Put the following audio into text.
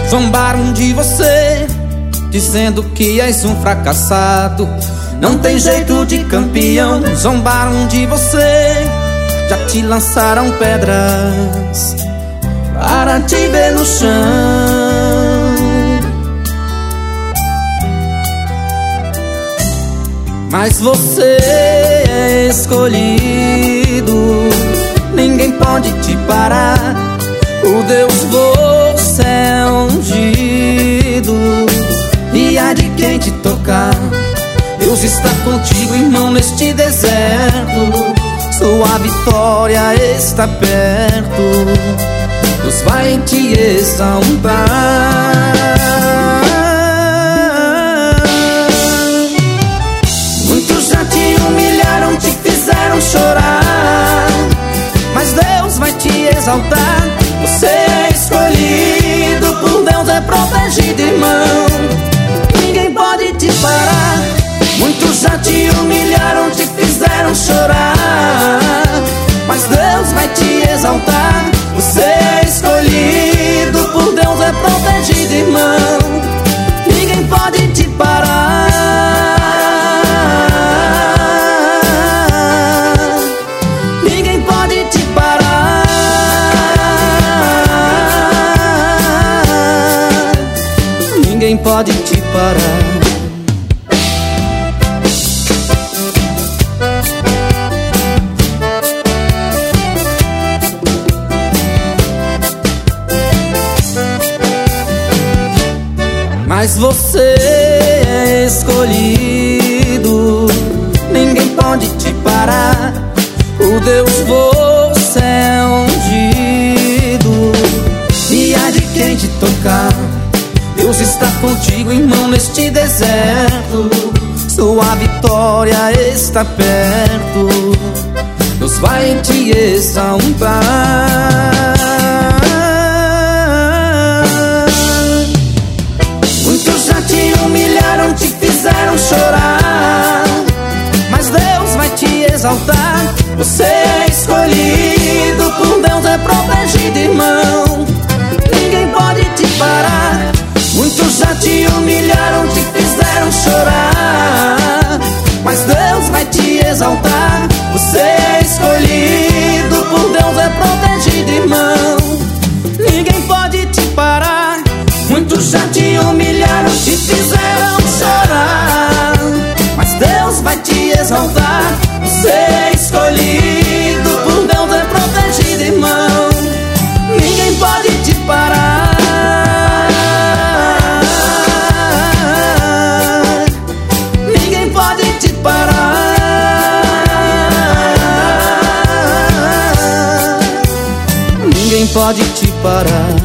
Zombaram de você, dizendo que és um fracassado, não tem jeito de campeão. Zombaram de você, já te lançaram pedras para te ver no chão. Mas você é escolhido, ninguém pode te parar. Por Deus você é ungido, e há de quem te tocar. Deus está contigo, irmão, neste deserto. Sua vitória está perto. Deus vai te exaltar. Muitos já te humilharam, te fizeram chorar, mas Deus vai te exaltar. Você é escolhido, por Deus é protegido, irmão. Ninguém pode te parar. Muitos já te humilharam, te fizeram chorar, mas Deus vai te exaltar. Você é escolhido, por Deus é protegido, irmão. Ninguém pode te parar. Ninguém pode te parar. Ninguém pode te parar. Mas você é escolhido, ninguém pode te parar. Por Deus você é ungido, e há de quem te tocar. Deus está contigo, irmão, neste deserto. Sua vitória está perto. Deus vai te exaltar. Te fizeram chorar, mas Deus vai te exaltar. Você é escolhido, por Deus é protegido, irmão. Ninguém pode te parar. Muitos já te humilharam, te fizeram chorar, mas Deus vai te exaltar. Você é escolhido, por Deus é protegido, irmão. Ninguém pode te parar. Muitos já te humilharam, te fizeram chorar, mas Deus vai te exaltar. Você é escolhido, por Deus é protegido, irmão. Ninguém pode te parar. Ninguém pode te parar. Ninguém pode te parar.